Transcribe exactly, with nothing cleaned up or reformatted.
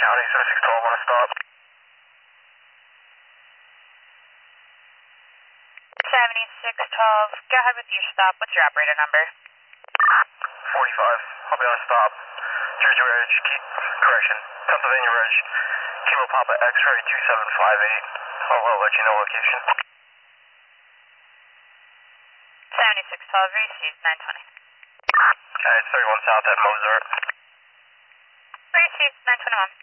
County, seventy-six twelve on a stop. seventy-six twelve, go ahead with your stop. What's your operator number? forty-five, I'll be on a stop. Jersey Reg, keep, correction, Pennsylvania Reg, Kilo Papa X-ray two seven five eight. I'll, I'll let you know location. seventy-six twelve, received, nine twenty. Okay, it's thirty-one South at Mozart. Received, nine twenty-one.